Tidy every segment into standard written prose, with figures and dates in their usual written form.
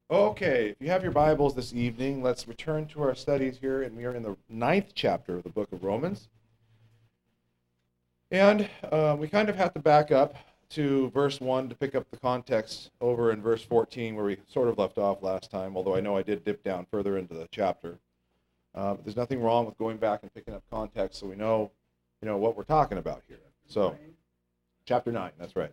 Okay, if you have your Bibles this evening, let's return to our studies here, and we are in the 9th chapter of the book of Romans. And we kind of have to back up to verse 1 to pick up the context over in verse 14 where we sort of left off last time, although I know I did dip down further into the chapter. But there's nothing wrong with going back and picking up context so we know, what we're talking about here. So, chapter 9, that's right.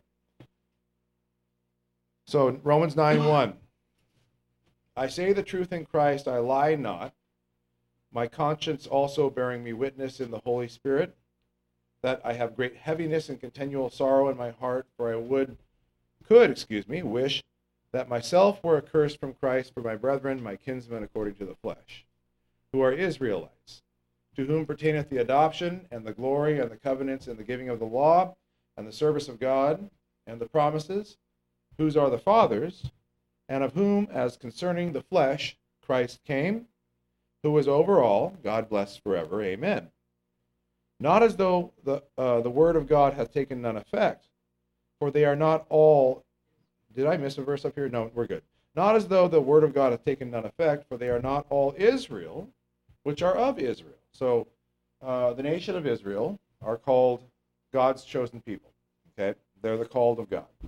So, Romans 9:1. I say the truth in Christ, I lie not, my conscience also bearing me witness in the Holy Spirit, that I have great heaviness and continual sorrow in my heart, for I could wish that myself were accursed from Christ for my brethren, my kinsmen according to the flesh, who are Israelites, to whom pertaineth the adoption, and the glory, and the covenants, and the giving of the law, and the service of God, and the promises, whose are the fathers, and of whom, as concerning the flesh, Christ came, who is over all, God bless forever, amen. Not as though the word of God hath taken none effect, for they are not all, did I miss a verse up here? No, we're good. Not as though the word of God hath taken none effect, for they are not all Israel, which are of Israel. So the nation of Israel are called God's chosen people, okay? They're the called of God.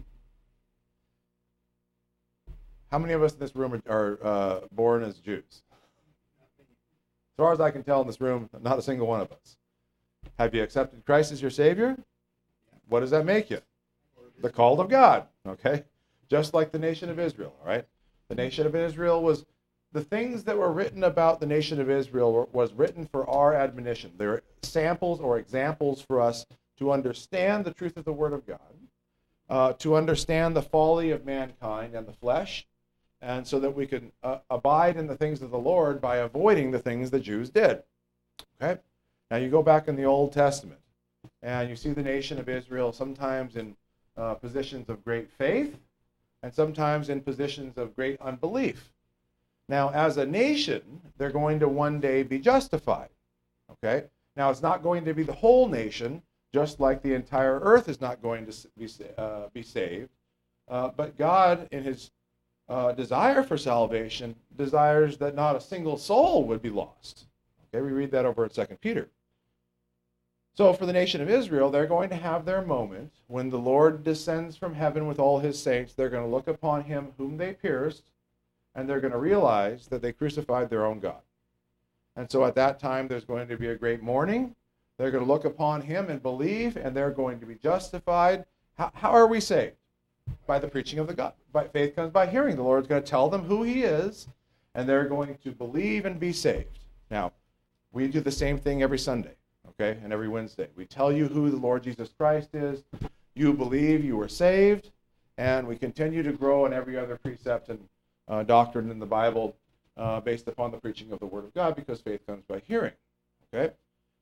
How many of us in this room are born as Jews? As far as I can tell in this room, not a single one of us. Have you accepted Christ as your Savior? What does that make you? The called of God, okay? Just like the nation of Israel, all right? The nation of Israel was, the things that were written about the nation of Israel was written for our admonition. They're samples or examples for us to understand the truth of the Word of God, to understand the folly of mankind and the flesh, and so that we can abide in the things of the Lord by avoiding the things the Jews did. Okay? Now you go back in the Old Testament, and you see the nation of Israel sometimes in positions of great faith, and sometimes in positions of great unbelief. Now, as a nation, they're going to one day be justified. Okay? Now, it's not going to be the whole nation, just like the entire earth is not going to be saved. But God, in His desire for salvation, desires that not a single soul would be lost. Okay, we read that over in 2 Peter. So for the nation of Israel, they're going to have their moment when the Lord descends from heaven with all His saints. They're going to look upon Him whom they pierced, and they're going to realize that they crucified their own God. And so at that time, there's going to be a great mourning. They're going to look upon Him and believe, and they're going to be justified. How are we saved? By the preaching of the God. By faith comes by hearing. The Lord's going to tell them who He is, and they're going to believe and be saved. Now, we do the same thing every Sunday, okay, and every Wednesday. We tell you who the Lord Jesus Christ is. You believe you are saved, and we continue to grow in every other precept and doctrine in the Bible based upon the preaching of the Word of God, because faith comes by hearing, okay?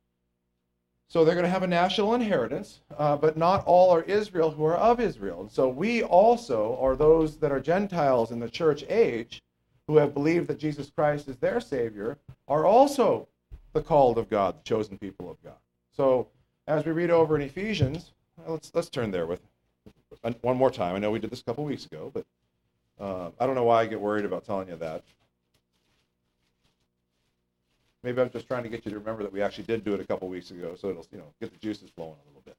So they're going to have a national inheritance, but not all are Israel who are of Israel. And so we also are those that are Gentiles in the church age who have believed that Jesus Christ is their Savior, are also the called of God, the chosen people of God. So as we read over in Ephesians, let's turn there with one more time. I know we did this a couple weeks ago, but I don't know why I get worried about telling you that. Maybe I'm just trying to get you to remember that we actually did do it a couple weeks ago, so it'll, get the juices flowing a little bit.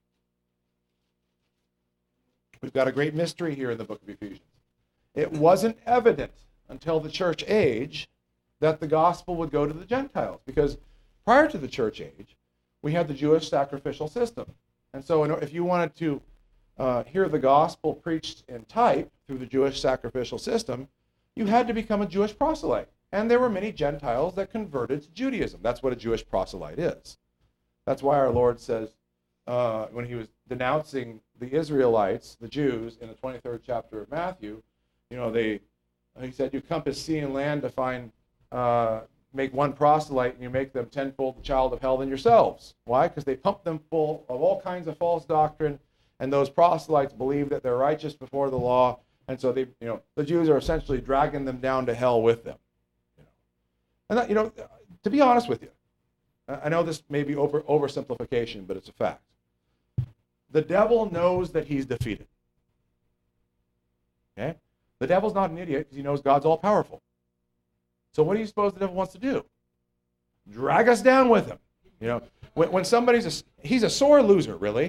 We've got a great mystery here in the book of Ephesians. It wasn't evident until the church age that the gospel would go to the Gentiles, because prior to the church age, we had the Jewish sacrificial system. And so if you wanted to hear the gospel preached in type through the Jewish sacrificial system, you had to become a Jewish proselyte. And there were many Gentiles that converted to Judaism. That's what a Jewish proselyte is. That's why our Lord says, when He was denouncing the Israelites, the Jews, in the 23rd chapter of Matthew, He said, you compass sea and land to find, make one proselyte, and you make them tenfold the child of hell than yourselves. Why? Because they pump them full of all kinds of false doctrine, and those proselytes believe that they're righteous before the law, and so they, the Jews are essentially dragging them down to hell with them. And that, to be honest with you, I know this may be oversimplification, but it's a fact. The devil knows that he's defeated. Okay? The devil's not an idiot because he knows God's all powerful. So what do you suppose the devil wants to do? Drag us down with him. You know, when he's a sore loser, really.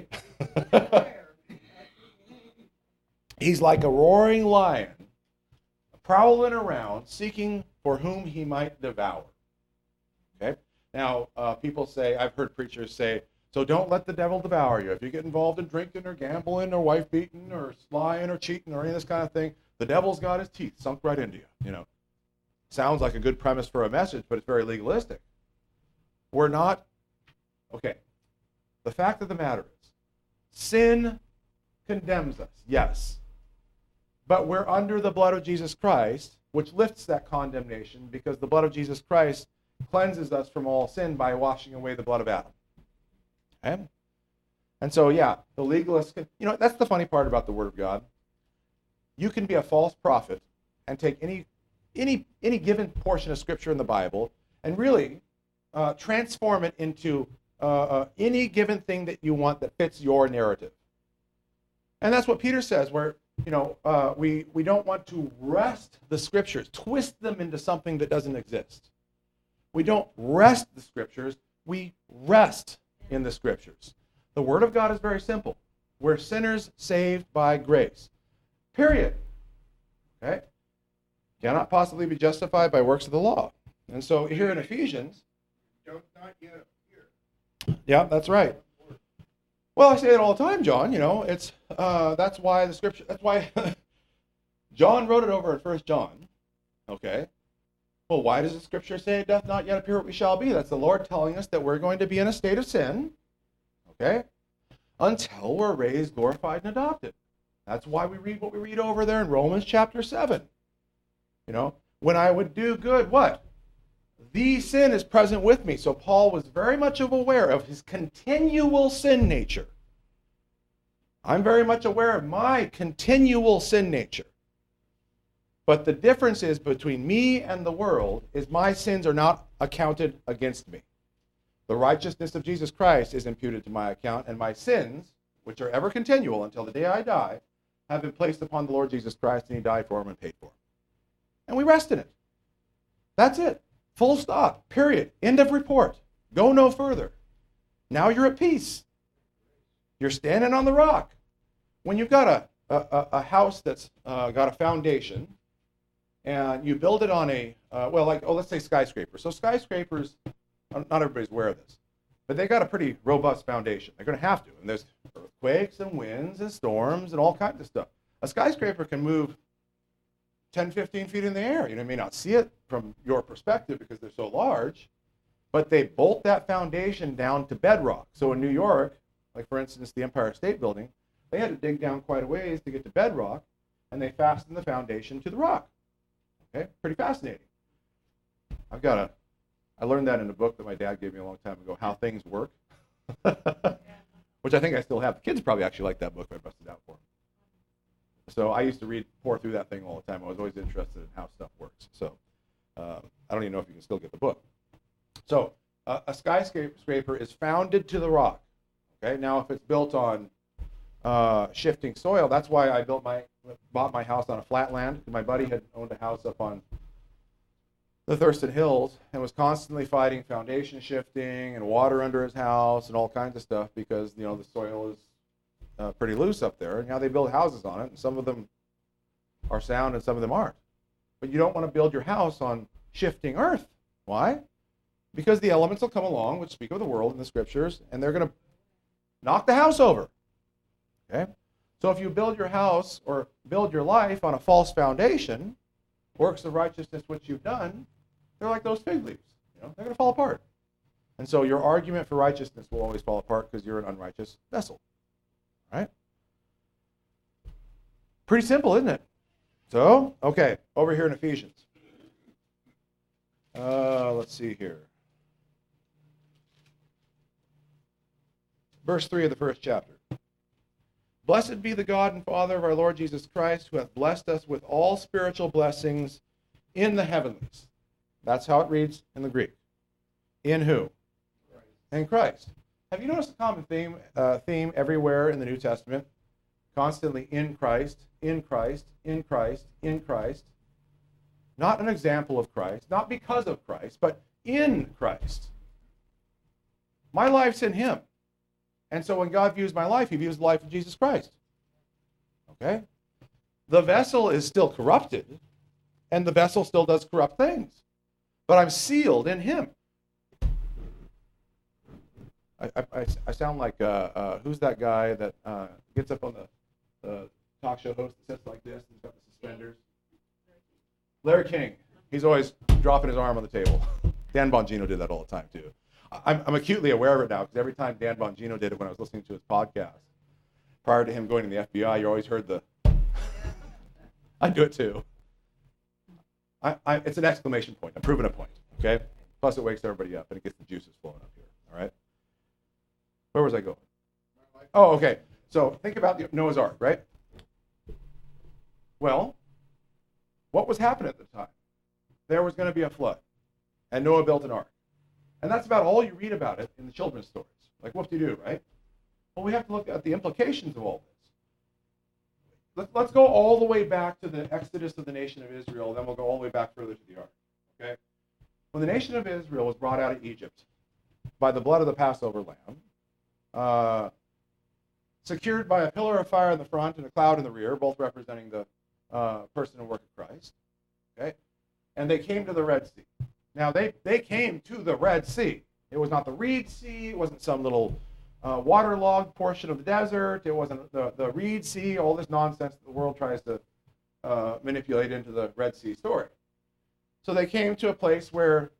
He's like a roaring lion, prowling around, seeking for whom he might devour. Okay? Now, people say, I've heard preachers say, so don't let the devil devour you. If you get involved in drinking or gambling or wife beating or lying or cheating or any of this kind of thing, the devil's got his teeth sunk right into you. You know, sounds like a good premise for a message, but it's very legalistic. We're not, okay. The fact of the matter is, sin condemns us, yes. But we're under the blood of Jesus Christ, which lifts that condemnation because the blood of Jesus Christ cleanses us from all sin by washing away the blood of Adam. Okay? And so, yeah, the legalists can, you know, that's the funny part about the Word of God. You can be a false prophet and take any given portion of Scripture in the Bible and really transform it into any given thing that you want that fits your narrative. And that's what Peter says, where, you know, we don't want to wrest the Scriptures, twist them into something that doesn't exist. We don't wrest the Scriptures, we rest in the Scriptures. The Word of God is very simple. We're sinners saved by grace. Period. Okay? Cannot possibly be justified by works of the law. And so here in Ephesians, Don't not yet appear. yeah, that's right. Well, I say it all the time, John. You know, it's that's why the Scripture. That's why John wrote it over in 1 John. Okay. Well, why does the Scripture say it doth not yet appear what we shall be? That's the Lord telling us that we're going to be in a state of sin. Okay. Until we're raised, glorified, and adopted. That's why we read what we read over there in Romans chapter 7. You know, when I would do good, what? The sin is present with me. So Paul was very much aware of his continual sin nature. I'm very much aware of my continual sin nature. But the difference is between me and the world is my sins are not accounted against me. The righteousness of Jesus Christ is imputed to my account, and my sins, which are ever continual until the day I die, have been placed upon the Lord Jesus Christ, and he died for them and paid for them. And we rest in it. That's it. Full stop. Period. End of report. Go no further. Now you're at peace. You're standing on the rock. When you've got a house that's got a foundation, and you build it on a, let's say skyscraper. So skyscrapers, not everybody's aware of this, but they got a pretty robust foundation. They're going to have to. And there's earthquakes and winds and storms and all kinds of stuff. A skyscraper can move 10, 15 feet in the air. You may not see it from your perspective because they're so large, but they bolt that foundation down to bedrock. So in New York, like for instance, the Empire State Building, they had to dig down quite a ways to get to bedrock, and they fastened the foundation to the rock. Okay, pretty fascinating. I learned that in a book that my dad gave me a long time ago, How Things Work, which I think I still have. The kids probably actually like that book. I busted out for them. So I used to pour through that thing all the time. I was always interested in how stuff works. So I don't even know if you can still get the book. So a skyscraper is founded to the rock. Okay, now if it's built on shifting soil, that's why I bought my house on a flat land. My buddy had owned a house up on the Thurston Hills and was constantly fighting foundation shifting and water under his house and all kinds of stuff because the soil is pretty loose up there. And now they build houses on it, and some of them are sound and some of them aren't. But you don't want to build your house on shifting earth. Why? Because the elements will come along, which speak of the world in the Scriptures, and they're going to knock the house over. Okay? So if you build your house or build your life on a false foundation, works of righteousness which you've done, they're like those fig leaves. They're going to fall apart. And so your argument for righteousness will always fall apart because you're an unrighteous vessel. Right? Pretty simple, isn't it? So, okay, over here in Ephesians. Let's see here. Verse 3 of the first chapter. Blessed be the God and Father of our Lord Jesus Christ, who hath blessed us with all spiritual blessings in the heavenlies. That's how it reads in the Greek. In who? Christ. In Christ. Have you noticed a common theme everywhere in the New Testament? Constantly in Christ, in Christ, in Christ, in Christ. Not an example of Christ, not because of Christ, but in Christ. My life's in him. And so when God views my life, he views the life of Jesus Christ. Okay? The vessel is still corrupted, and the vessel still does corrupt things. But I'm sealed in him. I sound like, who's that guy that gets up on the talk show host that sits like this and he's got the suspenders? Larry King. He's always dropping his arm on the table. Dan Bongino did that all the time, too. I'm acutely aware of it now, because every time Dan Bongino did it when I was listening to his podcast, prior to him going to the FBI, you always heard the... I do it, too. It's an exclamation point. I'm proving a point, okay? Plus, it wakes everybody up, and it gets the juices flowing up here, all right? Where was I going? Oh, okay. So think about the Noah's Ark, right? Well, what was happening at the time? There was going to be a flood, and Noah built an ark. And that's about all you read about it in the children's stories. Like, whoop-de-doo, right? Well, we have to look at the implications of all this. Let's go all the way back to the exodus of the nation of Israel, then we'll go all the way back further to the ark, okay? When the nation of Israel was brought out of Egypt by the blood of the Passover lamb, secured by a pillar of fire in the front and a cloud in the rear, both representing the person and work of Christ, okay? And they came to the Red Sea. Now, they came to the Red Sea. It was not the Reed Sea. It wasn't some little waterlogged portion of the desert. It wasn't the Reed Sea, all this nonsense that the world tries to manipulate into the Red Sea story. So they came to a place where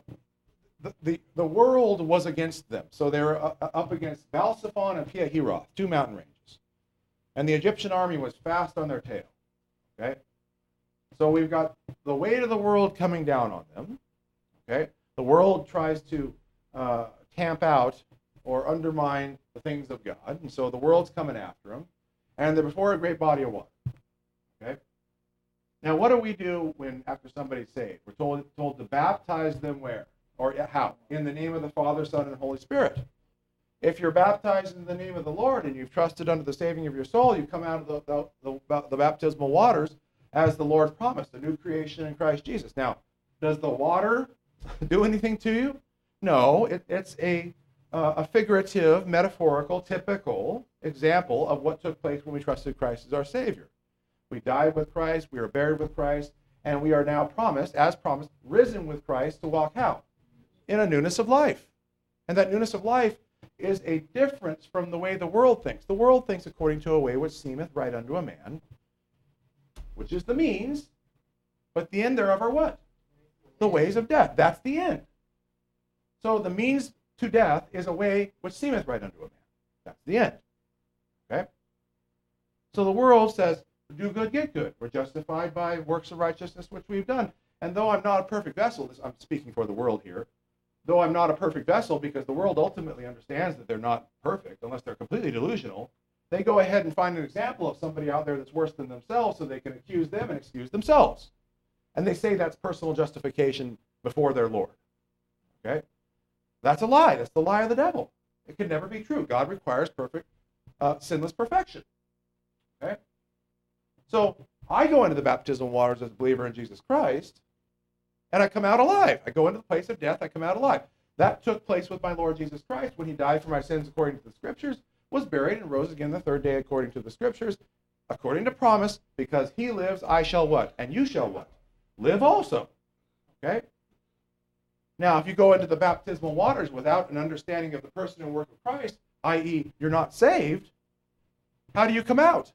the world was against them. So they were up against Baal-Zephon and Pi-hahiroth, two mountain ranges. And the Egyptian army was fast on their tail. Okay? So we've got the weight of the world coming down on them. Okay? The world tries to tamp out or undermine the things of God. And so the world's coming after them. And they're before a great body of water. Okay? Now, what do we do when, after somebody's saved? We're told to baptize them where? Or how? In the name of the Father, Son, and Holy Spirit. If you're baptized in the name of the Lord and you've trusted unto the saving of your soul, you come out of the baptismal waters as the Lord promised, a new creation in Christ Jesus. Now, does the water do anything to you? No, it's a figurative, metaphorical, typical example of what took place when we trusted Christ as our Savior. We died with Christ, we were buried with Christ, and we are now promised, as promised, risen with Christ to walk how? In a newness of life. And that newness of life is a difference from the way the world thinks. The world thinks according to a way which seemeth right unto a man, which is the means, but the end thereof are what? The ways of death. That's the end. So the means to death is a way which seemeth right unto a man. That's the end. Okay? So the world says, do good, get good. We're justified by works of righteousness which we've done. And though I'm not a perfect vessel, I'm speaking for the world here, though I'm not a perfect vessel, because the world ultimately understands that they're not perfect unless they're completely delusional, they go ahead and find an example of somebody out there that's worse than themselves so they can accuse them and excuse themselves. And they say that's personal justification before their Lord. Okay? That's a lie. That's the lie of the devil. It can never be true. God requires perfect, sinless perfection. Okay? So I go into the baptismal waters as a believer in Jesus Christ, and I come out alive. I go into the place of death, I come out alive. That took place with my Lord Jesus Christ when he died for my sins according to the Scriptures, was buried, and rose again the third day according to the Scriptures, according to promise, because he lives, I shall what? And you shall what? Live also. Okay? Now, if you go into the baptismal waters without an understanding of the person and work of Christ, i.e., you're not saved, how do you come out?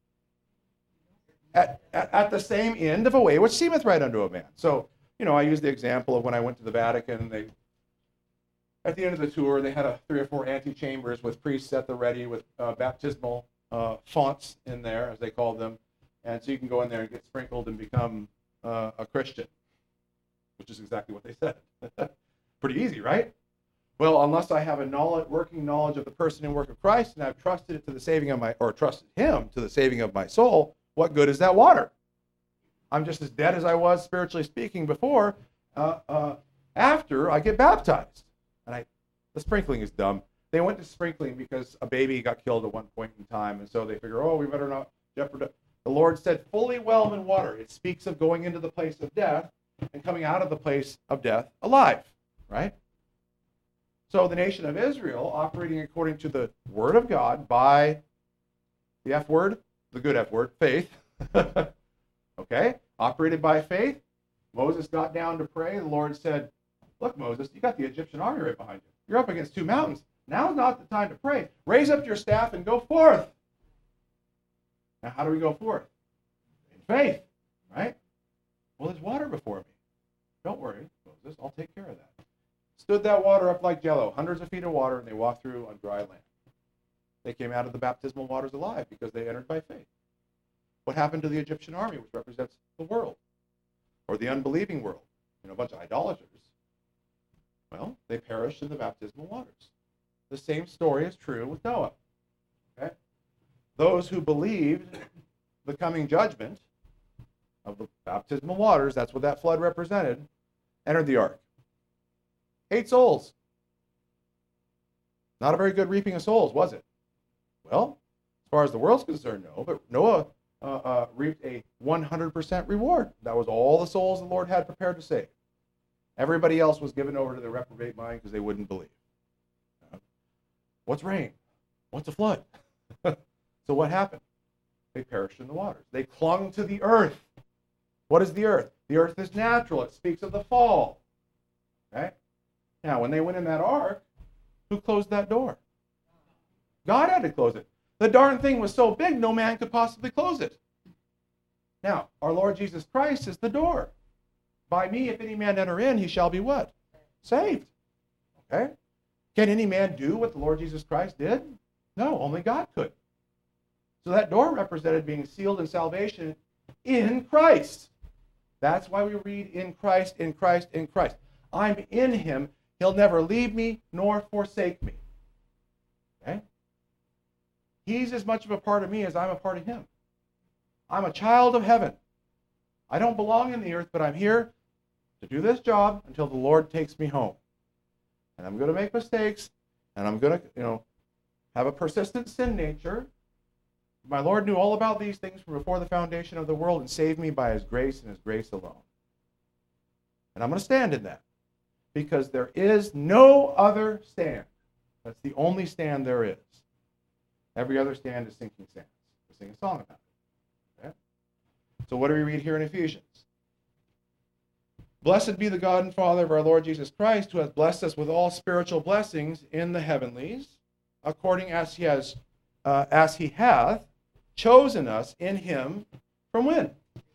At the same end of a way which seemeth right unto a man. So, I use the example of when I went to the Vatican, at the end of the tour, they had 3 or 4 antechambers with priests at the ready with baptismal fonts in there, as they called them. And so you can go in there and get sprinkled and become a Christian, which is exactly what they said. Pretty easy, right? Well, unless I have a working knowledge of the person and work of Christ, and I've trusted it to the saving of trusted him to the saving of my soul, what good is that water? I'm just as dead as I was, spiritually speaking, before, after I get baptized. And the sprinkling is dumb. They went to sprinkling because a baby got killed at one point in time, and so they figure, we better not jeopardize. The Lord said, fully whelm in water. It speaks of going into the place of death and coming out of the place of death alive, right? So the nation of Israel, operating according to the word of God by the F word, the good F word, faith, okay, operated by faith. Moses got down to pray. The Lord said, look, Moses, you got the Egyptian army right behind you. You're up against two mountains. Now's not the time to pray. Raise up your staff and go forth. Now, how do we go forth? In faith, right? Well, there's water before me. Don't worry, Moses, I'll take care of that. Stood that water up like jello, hundreds of feet of water, and they walked through on dry land. They came out of the baptismal waters alive because they entered by faith. What happened to the Egyptian army, which represents the world, or the unbelieving world, a bunch of idolaters? Well, they perished in the baptismal waters. The same story is true with Noah. Okay? Those who believed the coming judgment of the baptismal waters, that's what that flood represented, entered the ark. 8 souls. Not a very good reaping of souls, was it? Well, as far as the world's concerned, no. But Noah reaped a 100% reward. That was all the souls the Lord had prepared to save. Everybody else was given over to the reprobate mind because they wouldn't believe. What's rain? What's a flood? So what happened? They perished in the waters. They clung to the earth. What is the earth? The earth is natural. It speaks of the fall. Okay? Now, when they went in that ark, who closed that door? God had to close it. The darn thing was so big, no man could possibly close it. Now, our Lord Jesus Christ is the door. By me, if any man enter in, he shall be what? Saved. Okay? Can any man do what the Lord Jesus Christ did? No, only God could. So that door represented being sealed in salvation in Christ. That's why we read in Christ, in Christ, in Christ. I'm in him. He'll never leave me nor forsake me. Okay? He's as much of a part of me as I'm a part of him. I'm a child of heaven. I don't belong in the earth, but I'm here to do this job until the Lord takes me home. And I'm going to make mistakes, and I'm going to, have a persistent sin nature. My Lord knew all about these things from before the foundation of the world and saved me by his grace and his grace alone. And I'm going to stand in that because there is no other stand. That's the only stand there is. Every other stand is sinking sands. We'll sing a song about it. Okay? So what do we read here in Ephesians? Blessed be the God and Father of our Lord Jesus Christ, who has blessed us with all spiritual blessings in the heavenlies, according as he hath chosen us in him from when?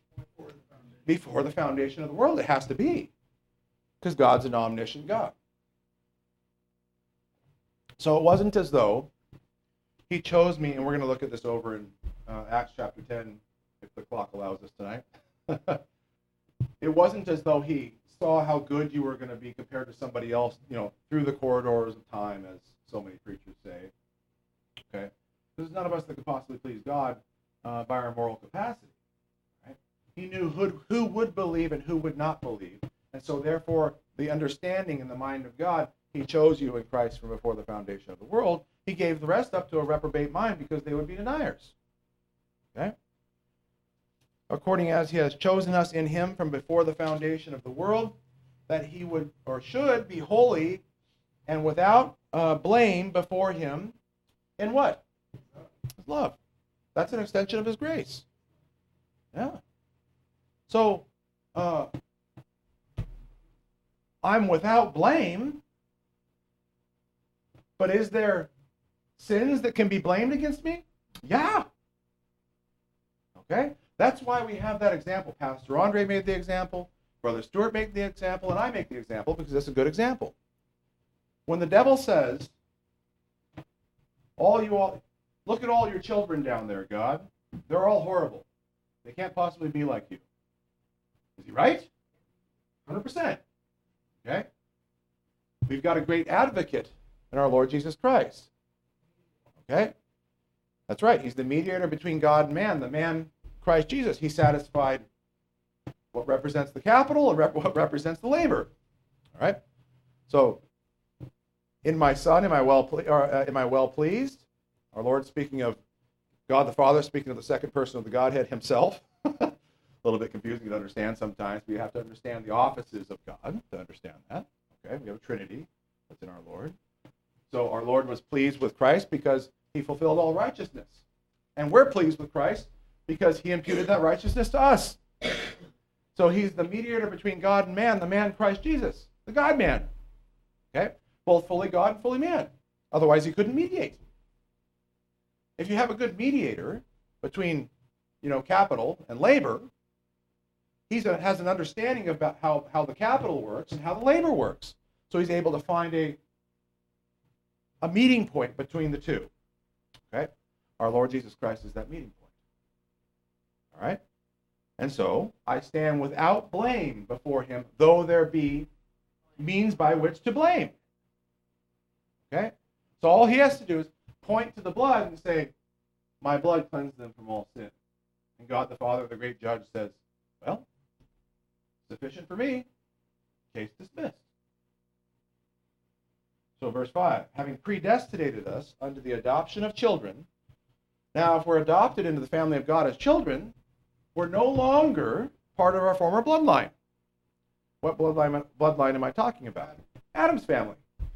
Before the foundation of the world. It has to be, because God's an omniscient God. So it wasn't as though he chose me, and we're going to look at this over in Acts chapter 10, if the clock allows us tonight. It wasn't as though he saw how good you were going to be compared to somebody else, through the corridors of time, as so many preachers say. Okay? There's none of us that could possibly please God by our moral capacity. Right? He knew who would believe and who would not believe. And so therefore, the understanding in the mind of God, he chose you in Christ from before the foundation of the world. He gave the rest up to a reprobate mind because they would be deniers. Okay? According as he has chosen us in him from before the foundation of the world, that he would or should be holy and without blame before him in what? His love. That's an extension of his grace. Yeah. So, I'm without blame, but is there sins that can be blamed against me? Yeah. Okay? That's why we have that example. Pastor Andre made the example, Brother Stuart made the example, and I make the example because that's a good example. When the devil says, look at all your children down there, God. They're all horrible. They can't possibly be like you. Is he right? 100%. Okay? We've got a great advocate in our Lord Jesus Christ. Okay? That's right. He's the mediator between God and man. The man, Christ Jesus, he satisfied what represents the capital and what represents the labor. All right? So, in my son, am I well pleased? Our Lord speaking of God the Father speaking of the second person of the Godhead himself. A little bit confusing to understand sometimes, but you have to understand the offices of God to understand that. Okay, we have a Trinity that's in our Lord. So our Lord was pleased with Christ because he fulfilled all righteousness. And we're pleased with Christ because he imputed that righteousness to us. So he's the mediator between God and man, the man Christ Jesus, the God-man. Okay? Both fully God and fully man. Otherwise he couldn't mediate. If you have a good mediator between, capital and labor, he has an understanding about how the capital works and how the labor works. So he's able to find a meeting point between the two. Okay? Our Lord Jesus Christ is that meeting point. All right? And so I stand without blame before him, though there be means by which to blame. Okay? So all he has to do is point to the blood and say, my blood cleansed them from all sin. And God the Father, the great judge, says, well, sufficient for me. Case dismissed. So verse 5, having predestinated us unto the adoption of children. Now, if we're adopted into the family of God as children, we're no longer part of our former bloodline. What bloodline am I talking about? Adam's family.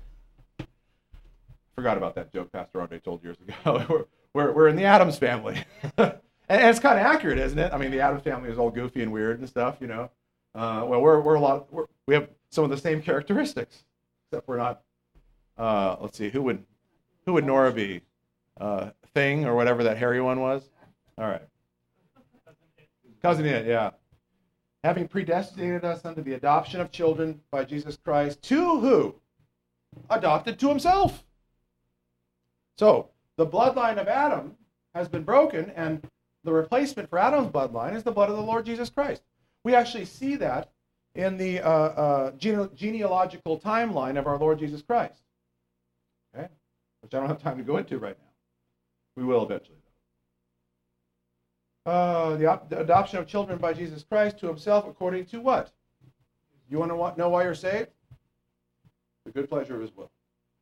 Forgot about that joke Pastor Andre told years ago. we're in the Adams family. and it's kind of accurate, isn't it? I mean, the Adams family is all goofy and weird and stuff, Well, we have some of the same characteristics, except we're not. Let's see, who would Nora be? Thing or whatever that hairy one was? All right. Cousin It, yeah. Having predestinated us unto the adoption of children by Jesus Christ, to who? Adopted to himself. So, the bloodline of Adam has been broken, and the replacement for Adam's bloodline is the blood of the Lord Jesus Christ. We actually see that in the genealogical timeline of our Lord Jesus Christ. Okay? Which I don't have time to go into right now. We will eventually. The adoption of children by Jesus Christ to himself according to what? You want to know why you're saved? The good pleasure of his will.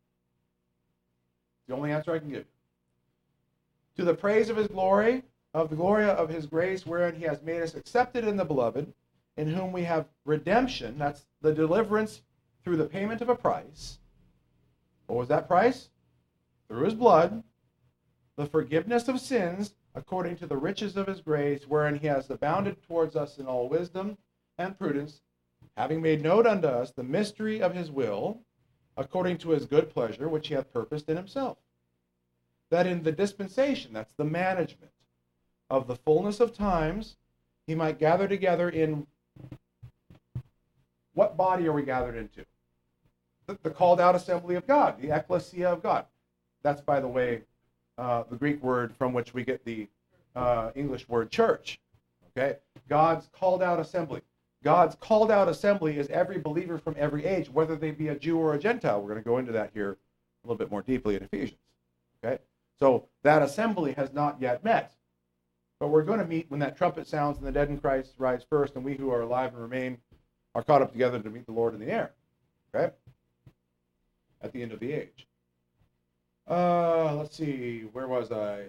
The only answer I can give you. To the praise of his glory, of the glory of his grace, wherein he has made us accepted in the beloved, in whom we have redemption, that's the deliverance through the payment of a price. What was that price? Through his blood, the forgiveness of sins, according to the riches of his grace, wherein he has abounded towards us in all wisdom and prudence, having made known unto us the mystery of his will, according to his good pleasure, which he hath purposed in himself. That in the dispensation, that's the management, of the fullness of times, he might gather together in... What body are we gathered into? The called out assembly of God, the ecclesia of God. That's, by the way, the Greek word from which we get the English word church. Okay? God's called out assembly. God's called out assembly is every believer from every age, whether they be a Jew or a Gentile. We're going to go into that here a little bit more deeply in Ephesians. Okay? So that assembly has not yet met. But we're going to meet when that trumpet sounds and the dead in Christ rise first, and we who are alive and remain are caught up together to meet the Lord in the air. Okay? At the end of the age. Let's see, where was I?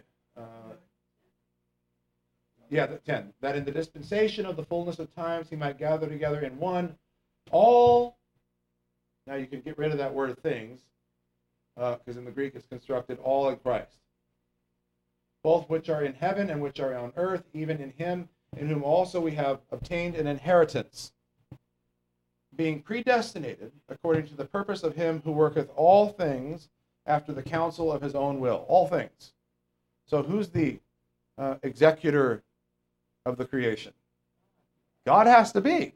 10. That in the dispensation of the fullness of times he might gather together in one all. Now you can get rid of that word things, because in the Greek it's constructed all in Christ. Both which are in heaven and which are on earth, even in him, in whom also we have obtained an inheritance, being predestinated according to the purpose of him who worketh all things after the counsel of his own will. All things. So who's the executor of the creation? God has to be.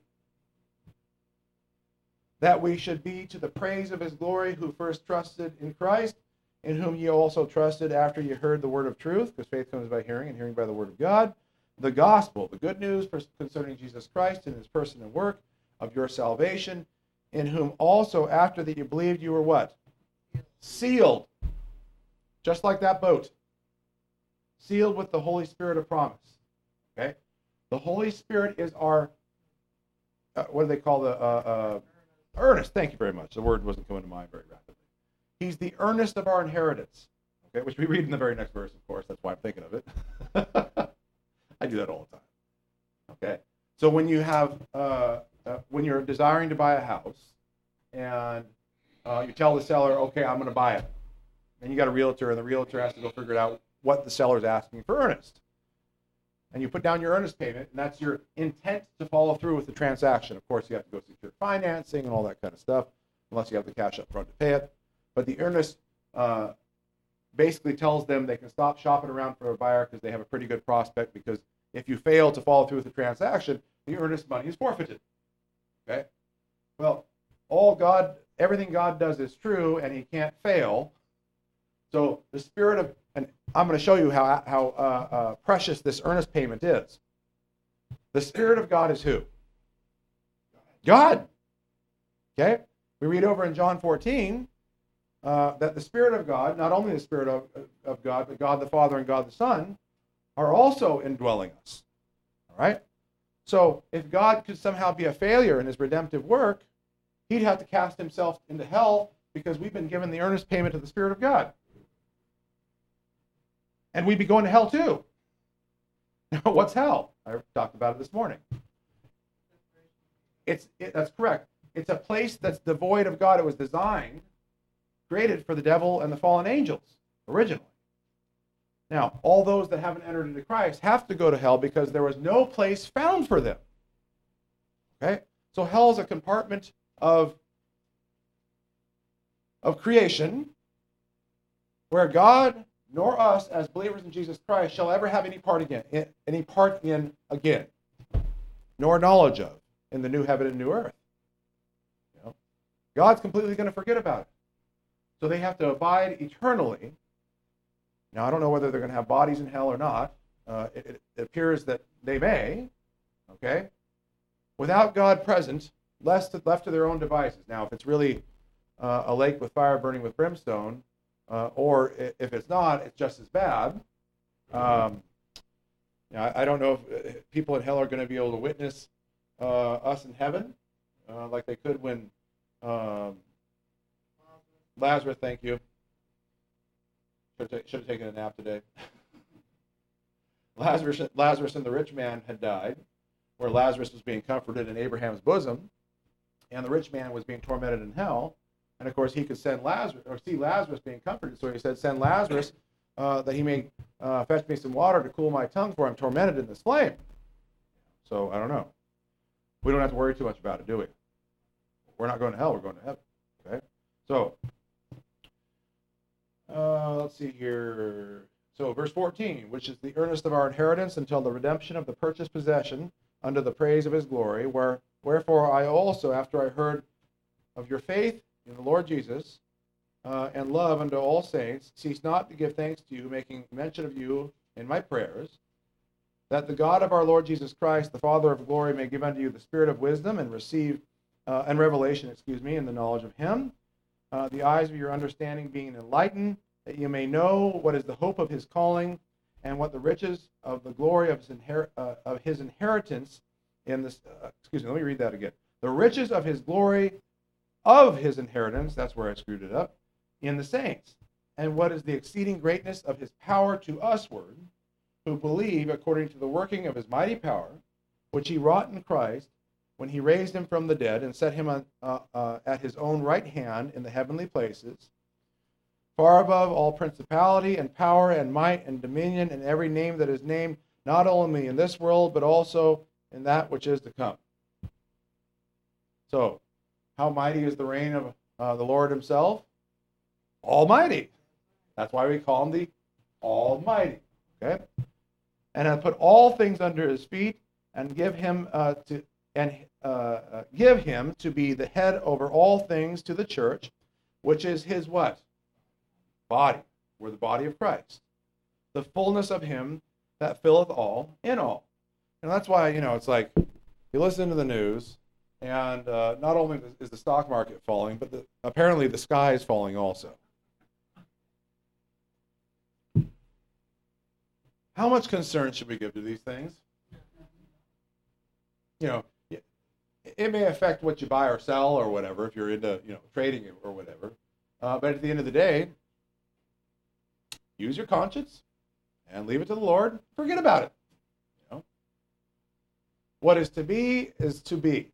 That we should be to the praise of his glory, who first trusted in Christ, in whom ye also trusted after ye heard the word of truth, because faith comes by hearing, and hearing by the word of God, the gospel, the good news concerning Jesus Christ and his person and work of your salvation, in whom also after that you believed you were what? Sealed. Just like that boat. Sealed with the Holy Spirit of promise. Okay? The Holy Spirit is our, what do they call the, earnest. Thank you very much. The word wasn't coming to mind very rapidly. He's the earnest of our inheritance. Okay, which we read in the very next verse, of course. That's why I'm thinking of it. I do that all the time. Okay, so when you have, when you're desiring to buy a house, and you tell the seller, okay, I'm going to buy it, and you got a realtor, and the realtor has to go figure out what the seller's asking for earnest. And you put down your earnest payment, and that's your intent to follow through with the transaction. Of course, you have to go secure financing and all that kind of stuff, unless you have the cash up front to pay it. But the earnest basically tells them they can stop shopping around for a buyer because they have a pretty good prospect, because if you fail to follow through with the transaction, the earnest money is forfeited. Okay? Well, everything God does is true, and he can't fail. So the spirit of, and I'm going to show you how precious this earnest payment is. The Spirit of God is who? God. Okay? We read over in John 14 that the Spirit of God, not only the Spirit of God, but God the Father and God the Son, are also indwelling us. All right? So if God could somehow be a failure in his redemptive work, he'd have to cast himself into hell, because we've been given the earnest payment of the Spirit of God. And we'd be going to hell too. What's hell? I talked about it this morning. That's correct. It's a place that's devoid of God. It was designed, created for the devil and the fallen angels originally. Now, all those that haven't entered into Christ have to go to hell because there was no place found for them. Okay? So hell is a compartment of creation where God nor us as believers in Jesus Christ shall ever have any part in again, nor knowledge of in the new heaven and new earth. You know? God's completely going to forget about it. So they have to abide eternally. Now, I don't know whether they're going to have bodies in hell or not. It appears that they may, okay, without God present, left to their own devices. Now, if it's really a lake with fire burning with brimstone, or if it's not, it's just as bad. I don't know if people in hell are going to be able to witness us in heaven like they could when Lazarus, thank you. Should have taken a nap today. Lazarus and the rich man had died, where Lazarus was being comforted in Abraham's bosom, and the rich man was being tormented in hell. And of course, he could send Lazarus, or see Lazarus being comforted. So he said, "Send Lazarus that he may fetch me some water to cool my tongue, for I'm tormented in this flame." So I don't know. We don't have to worry too much about it, do we? We're not going to hell. We're going to heaven. Okay. So let's see here. So verse 14, which is the earnest of our inheritance until the redemption of the purchased possession unto the praise of his glory, wherefore I also, after I heard of your faith in the Lord Jesus, and love unto all saints, cease not to give thanks to you, making mention of you in my prayers, that the God of our Lord Jesus Christ, the Father of glory, may give unto you the spirit of wisdom and revelation, in the knowledge of him, the eyes of your understanding being enlightened, that you may know what is the hope of his calling, and what the riches of the glory of his inheritance in this. Let me read that again. The riches of his glory of his inheritance, that's where I screwed it up, in the saints, and what is the exceeding greatness of his power to usward, who believe according to the working of his mighty power, which he wrought in Christ, when he raised him from the dead and set him at his own right hand in the heavenly places, far above all principality and power and might and dominion and every name that is named, not only in this world, but also in that which is to come. So, how mighty is the reign of the Lord himself? Almighty. That's why we call him the Almighty. Okay? And I put all things under his feet, and give him to be the head over all things to the church, which is his what? Body. We're the body of Christ. The fullness of him that filleth all in all. And that's why, it's like, you listen to the news, and not only is the stock market falling, but apparently the sky is falling also. How much concern should we give to these things? It may affect what you buy or sell or whatever, if you're into, trading or whatever. But at the end of the day, use your conscience and leave it to the Lord. Forget about it. You know? What is to be is to be.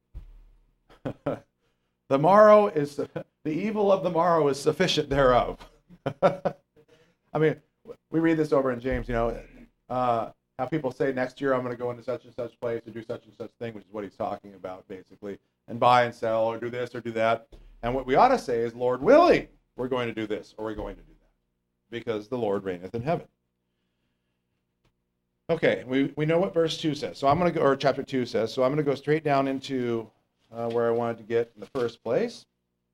The morrow is the evil of the morrow is sufficient thereof. I mean, we read this over in James, how people say next year I'm going to go into such and such place or do such and such thing, which is what he's talking about basically, and buy and sell or do this or do that. And what we ought to say is, Lord willing, we're going to do this or we're going to do that, because the Lord reigneth in heaven. Okay, we know what verse 2 says. So I'm going to go, or chapter 2 says. So I'm going to go straight down into where I wanted to get in the first place.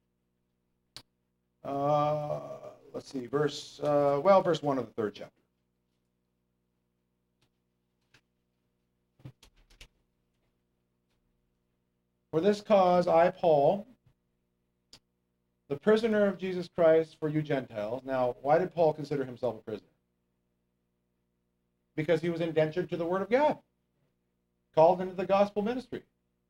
Let's see, verse 1 of the third chapter. For this cause I, Paul, the prisoner of Jesus Christ for you Gentiles. Now, why did Paul consider himself a prisoner? Because he was indentured to the Word of God, called into the gospel ministry.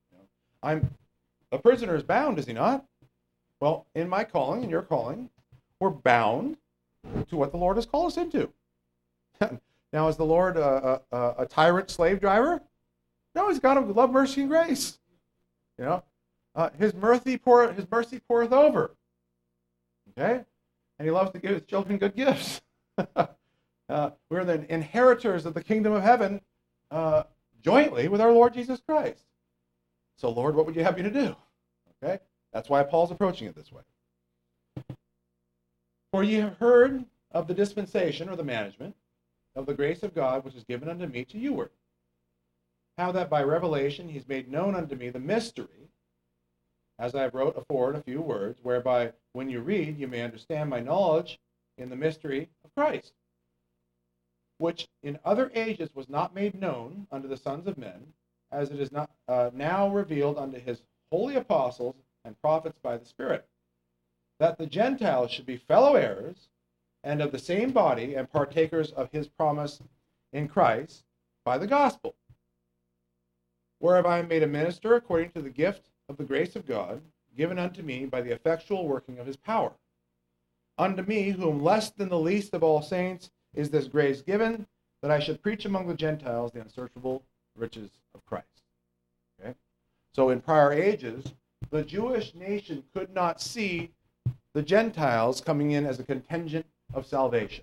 A prisoner is bound, is he not? Well, in my calling and your calling, we're bound to what the Lord has called us into. Now, is the Lord a tyrant slave driver? No, he's God of love, mercy, and grace. His mercy poureth over. Okay? And he loves to give his children good gifts. We're the inheritors of the kingdom of heaven jointly with our Lord Jesus Christ. So, Lord, what would you have me to do? Okay? That's why Paul's approaching it this way. For ye have heard of the dispensation, or the management, of the grace of God, which is given unto me to youward. How that by revelation he's made known unto me the mystery, as I have wrote afore in a few words, whereby when you read, you may understand my knowledge in the mystery of Christ, which in other ages was not made known unto the sons of men, as it is not now revealed unto his holy apostles and prophets by the Spirit, that the Gentiles should be fellow heirs and of the same body and partakers of his promise in Christ by the gospel, whereof I am made a minister according to the gift of the grace of God, given unto me by the effectual working of his power. Unto me, whom less than the least of all saints is this grace given, that I should preach among the Gentiles the unsearchable riches of Christ. Okay? So in prior ages, the Jewish nation could not see the Gentiles coming in as a contingent of salvation.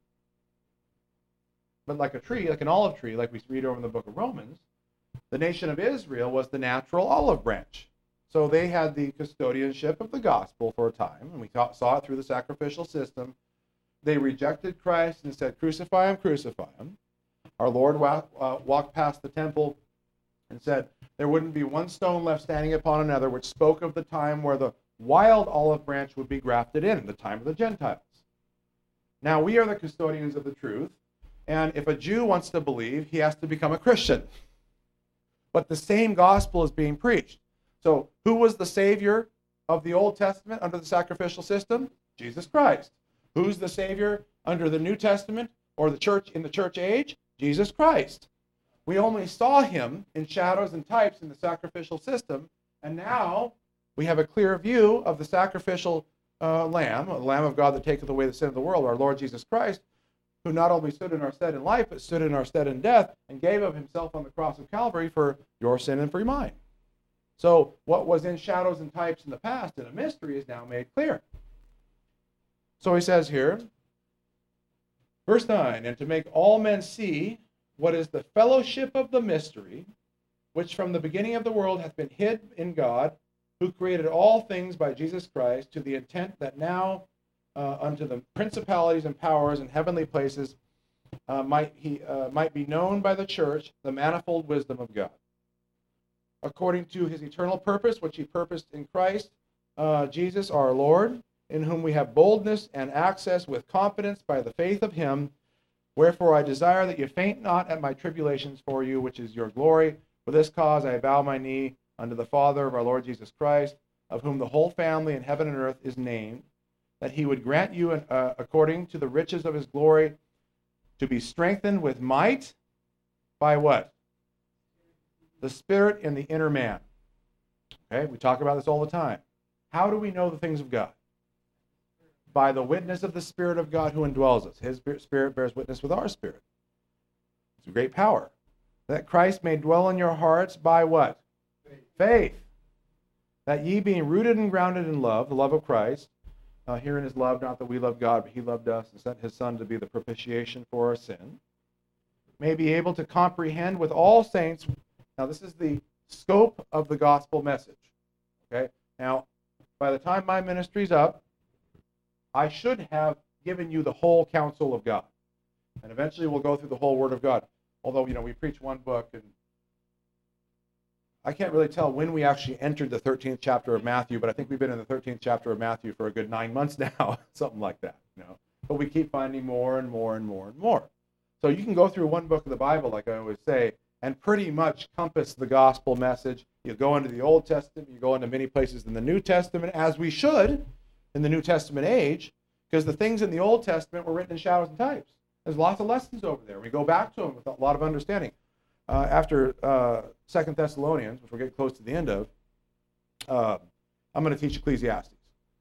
But like a tree, like an olive tree, like we read over in the book of Romans, the nation of Israel was the natural olive branch. So they had the custodianship of the gospel for a time, and we saw it through the sacrificial system. They rejected Christ and said, crucify him, crucify him. Our Lord walked past the temple and said, there wouldn't be one stone left standing upon another, which spoke of the time where the wild olive branch would be grafted in, the time of the Gentiles. Now, we are the custodians of the truth, and if a Jew wants to believe, he has to become a Christian. But the same gospel is being preached. So, who was the Savior of the Old Testament under the sacrificial system? Jesus Christ. Who's the Savior under the New Testament or the church in the church age? Jesus Christ. We only saw him in shadows and types in the sacrificial system, and now we have a clear view of the sacrificial Lamb, the Lamb of God that taketh away the sin of the world, our Lord Jesus Christ, who not only stood in our stead in life, but stood in our stead in death, and gave of himself on the cross of Calvary for your sin and for mine. So what was in shadows and types in the past and a mystery is now made clear. So he says here, verse 9, and to make all men see what is the fellowship of the mystery, which from the beginning of the world hath been hid in God, who created all things by Jesus Christ, to the intent that now unto the principalities and powers in heavenly places might be known by the church the manifold wisdom of God, according to his eternal purpose, which he purposed in Christ Jesus our Lord, in whom we have boldness and access with confidence by the faith of him. Wherefore I desire that you faint not at my tribulations for you, which is your glory. For this cause I bow my knee unto the Father of our Lord Jesus Christ, of whom the whole family in heaven and earth is named, that he would grant you, according to the riches of his glory, to be strengthened with might by what? The Spirit in the inner man. Okay, we talk about this all the time. How do we know the things of God? by the witness of the Spirit of God who indwells us. His Spirit bears witness with our spirit. It's a great power. That Christ may dwell in your hearts by what? Faith. That ye being rooted and grounded in love, the love of Christ, herein is love, not that we love God, but he loved us and sent his Son to be the propitiation for our sin, may be able to comprehend with all saints. Now, this is the scope of the gospel message. Okay? Now, by the time my ministry's up, I should have given you the whole counsel of God. And eventually we'll go through the whole Word of God. Although, we preach one book, and I can't really tell when we actually entered the 13th chapter of Matthew, but I think we've been in the 13th chapter of Matthew for a good 9 months now, something like that. But we keep finding more and more and more and more. So you can go through one book of the Bible, like I always say, and pretty much compass the gospel message. You go into the Old Testament, you go into many places in the New Testament, as we should in the New Testament age, because the things in the Old Testament were written in shadows and types. There's lots of lessons over there. We go back to them with a lot of understanding. After 2 Thessalonians, which we're getting close to the end of, I'm going to teach Ecclesiastes.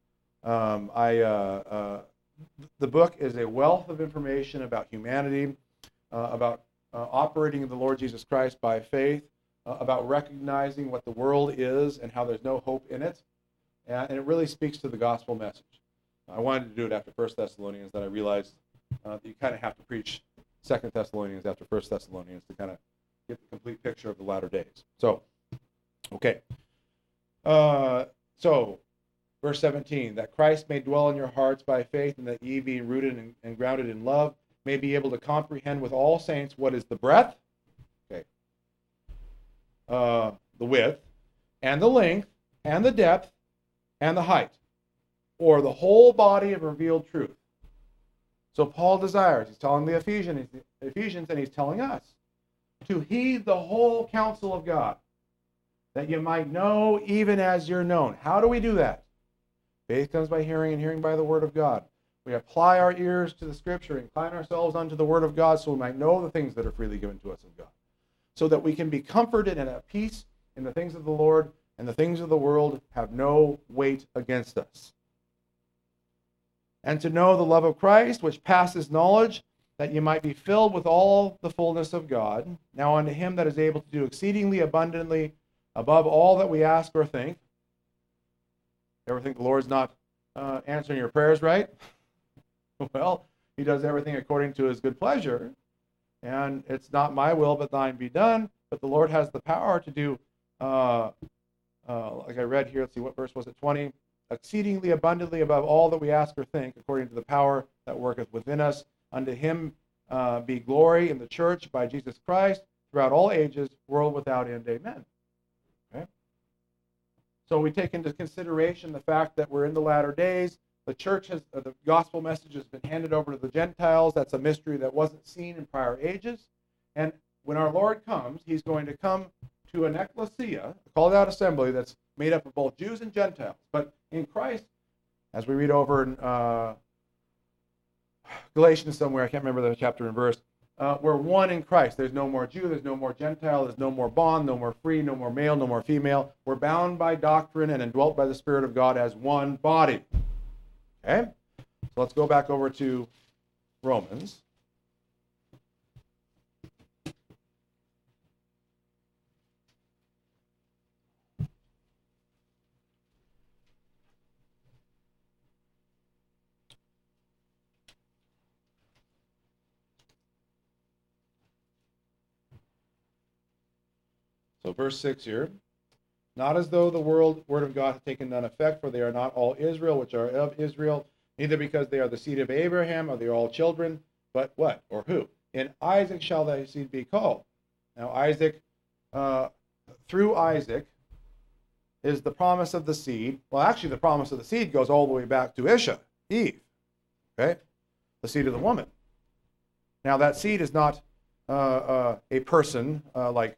The book is a wealth of information about humanity, about operating in the Lord Jesus Christ by faith, about recognizing what the world is and how there's no hope in it. And it really speaks to the gospel message. I wanted to do it after 1 Thessalonians, then I realized that you kind of have to preach 2 Thessalonians after 1 Thessalonians to kind of get the complete picture of the latter days. So, okay. So, verse 17, that Christ may dwell in your hearts by faith, and that ye, being rooted and grounded in love, may be able to comprehend with all saints what is the breadth, okay, the width, and the length, and the depth, and the height, or the whole body of revealed truth. So Paul desires, he's telling the Ephesians, and he's telling us, to heed the whole counsel of God, that you might know even as you're known. How do we do that? Faith comes by hearing, and hearing by the word of God. We apply our ears to the Scripture, incline ourselves unto the word of God, so we might know the things that are freely given to us of God, so that we can be comforted and at peace in the things of the Lord, and the things of the world have no weight against us. And to know the love of Christ, which passes knowledge, that you might be filled with all the fullness of God. Now unto him that is able to do exceedingly abundantly above all that we ask or think. Ever think the Lord's not answering your prayers right? Well, he does everything according to his good pleasure. And it's not my will, but thine be done. But the Lord has the power to do, like I read here, let's see, what verse was it, 20? Exceedingly abundantly above all that we ask or think, according to the power that worketh within us. Unto him be glory in the church by Jesus Christ throughout all ages, world without end. Amen. Okay? So we take into consideration the fact that we're in the latter days. The church has, the gospel message has been handed over to the Gentiles. That's a mystery that wasn't seen in prior ages. And when our Lord comes, he's going to come to an ecclesia, a called out assembly that's made up of both Jews and Gentiles. But in Christ, as we read over in Galatians somewhere, I can't remember the chapter and verse, we're one in Christ. There's no more Jew, there's no more Gentile, there's no more bond, no more free, no more male, no more female. We're bound by doctrine and indwelt by the Spirit of God as one body. Okay? So let's go back over to Romans. So verse 6 here. Not as though the word of God had taken none effect, for they are not all Israel, which are of Israel, neither because they are the seed of Abraham, are they all children, but what, or who? In Isaac shall thy seed be called. Now Isaac, through Isaac, is the promise of the seed. Well, actually, the promise of the seed goes all the way back to Isha, Eve, okay? The seed of the woman. Now, that seed is not a person like,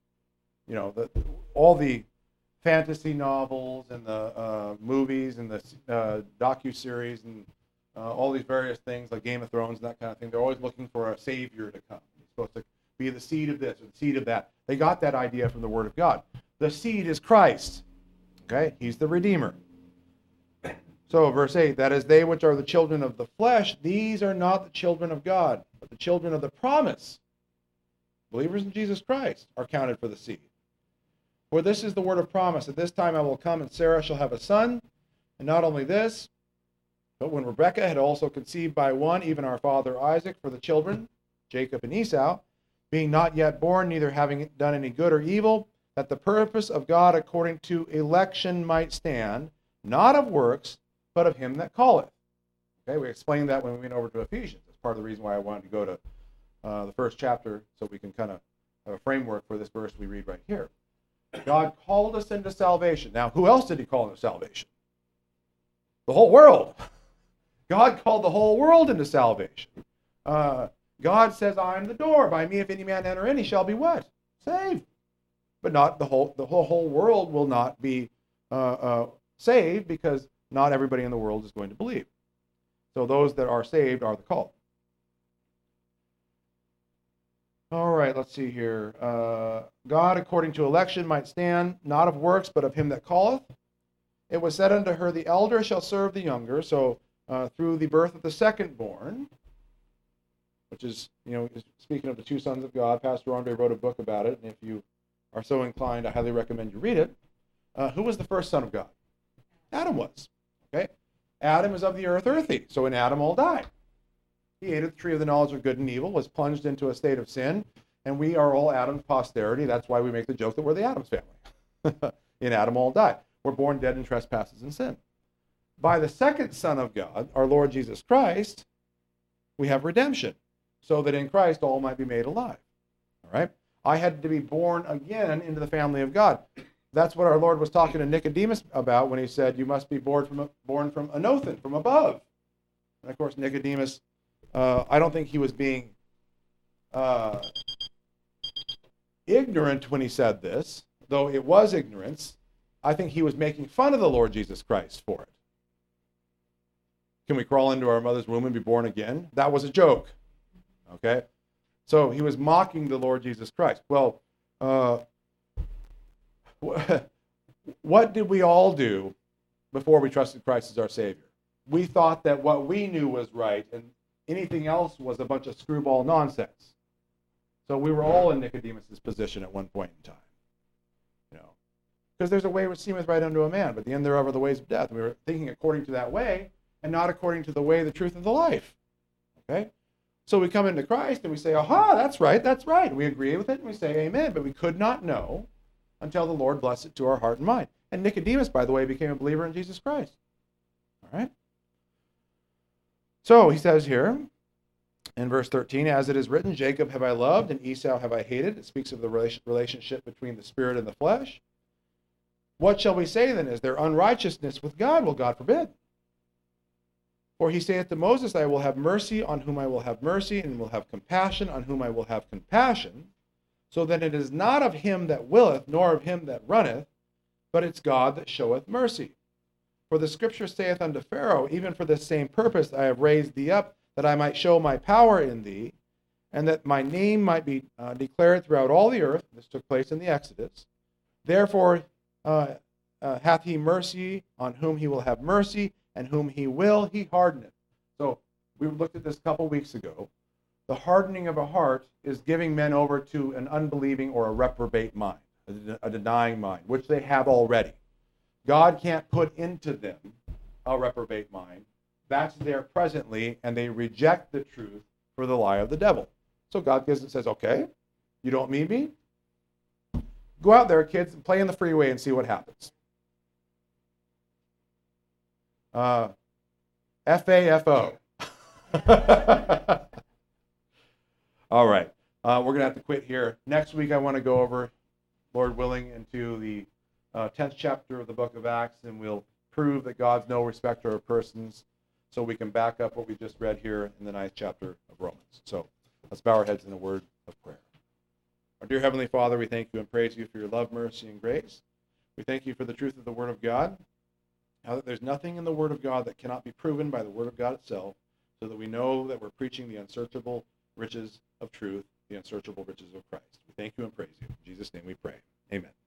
all the fantasy novels and the movies and the docu-series and all these various things like Game of Thrones and that kind of thing. They're always looking for a savior to come. He's supposed to be the seed of this or the seed of that. They got that idea from the Word of God. The seed is Christ. Okay? He's the Redeemer. So, verse 8, that is, they which are the children of the flesh, these are not the children of God, but the children of the promise. Believers in Jesus Christ are counted for the seed. For this is the word of promise, at this time I will come, and Sarah shall have a son. And not only this, but when Rebekah had also conceived by one, even our father Isaac, for the children, Jacob and Esau, being not yet born, neither having done any good or evil, that the purpose of God according to election might stand, not of works, but of him that calleth. Okay, we explained that when we went over to Ephesians. That's part of the reason why I wanted to go to the first chapter, so we can kind of have a framework for this verse we read right here. God called us into salvation. Now, who else did he call into salvation? The whole world. God called the whole world into salvation. God says, I am the door. By me, if any man enter in, he shall be what? Saved. But not the whole world will not be saved, because not everybody in the world is going to believe. So those that are saved are the called. All right, let's see here. God, according to election, might stand, not of works, but of him that calleth. It was said unto her, the elder shall serve the younger. So through the birth of the second born, which is, speaking of the two sons of God, Pastor Andre wrote a book about it, and if you are so inclined, I highly recommend you read it. Who was the first son of God? Adam was. Okay? Adam is of the earth, earthy. So in Adam all died. He ate of the tree of the knowledge of good and evil, was plunged into a state of sin, and we are all Adam's posterity. That's why we make the joke that we're the Addams family. In Adam all died. We're born dead in trespasses and sin. By the second Son of God, our Lord Jesus Christ, we have redemption, so that in Christ all might be made alive. All right? I had to be born again into the family of God. That's what our Lord was talking to Nicodemus about when he said, you must be born from anothen, from above. And of course, Nicodemus, I don't think he was being ignorant when he said this, though it was ignorance. I think he was making fun of the Lord Jesus Christ for it. Can we crawl into our mother's womb and be born again? That was a joke. Okay? So he was mocking the Lord Jesus Christ. Well, what did we all do before we trusted Christ as our Savior? We thought that what we knew was right, and anything else was a bunch of screwball nonsense. So we were all in Nicodemus' position at one point in time. Because there's a way which seemeth right unto a man, but the end thereof are the ways of death. We were thinking according to that way, and not according to the way, the truth, and the life. Okay? So we come into Christ, and we say, aha, that's right, that's right. And we agree with it, and we say amen. But we could not know until the Lord blessed it to our heart and mind. And Nicodemus, by the way, became a believer in Jesus Christ. All right? So he says here, in verse 13, as it is written, Jacob have I loved, and Esau have I hated. It speaks of the relationship between the spirit and the flesh. What shall we say then? Is there unrighteousness with God? Well, God forbid. For he saith to Moses, I will have mercy on whom I will have mercy, and will have compassion on whom I will have compassion. So that it is not of him that willeth, nor of him that runneth, but it's God that showeth mercy. For the scripture saith unto Pharaoh, even for this same purpose I have raised thee up, that I might show my power in thee, and that my name might be declared throughout all the earth. This took place in the Exodus. Therefore hath he mercy on whom he will have mercy, and whom he will, he hardeneth. So we looked at this a couple weeks ago. The hardening of a heart is giving men over to an unbelieving or a reprobate mind, a denying mind, which they have already. God can't put into them a reprobate mind. That's there presently, and they reject the truth for the lie of the devil. So God gives and says, okay, you don't mean me? Go out there, kids, and play in the freeway and see what happens. FAFO. All right. We're going to have to quit here. Next week I want to go over, Lord willing, into the 10th chapter of the book of Acts, and we'll prove that God's no respecter of persons, so we can back up what we just read here in the 9th chapter of Romans. So let's bow our heads in a word of prayer. Our dear Heavenly Father, we thank you and praise you for your love, mercy, and grace. We thank you for the truth of the Word of God, how that there's nothing in the Word of God that cannot be proven by the Word of God itself, so that we know that we're preaching the unsearchable riches of truth, the unsearchable riches of Christ. We thank you and praise you. In Jesus' name we pray. Amen.